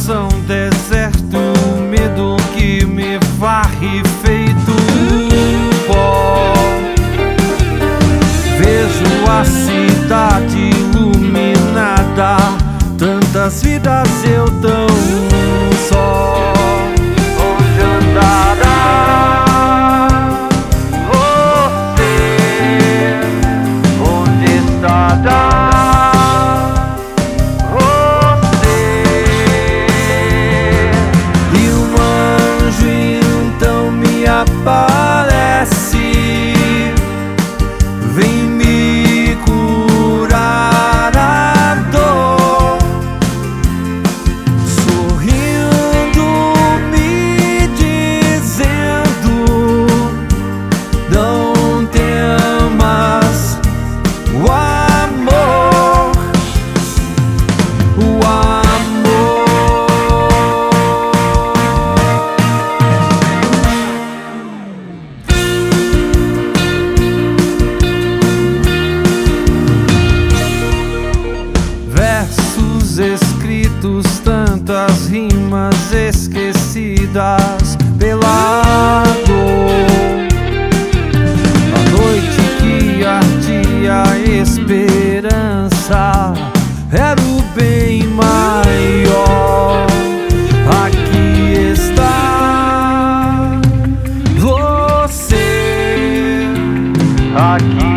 coração deserto, medo que me varre feito pó. Vejo a cidade iluminada, tantas vidas eu tão só. Onde andará você? Onde estará você? E um anjo então me aparece, vem me curar a dor, sorrindo, me dizendo: não temas, o amor, o amor. Versos escritos, tantas rimas esquecidas pela dor. A noite que ardia a esperança era o bem maior. Aqui está você, aqui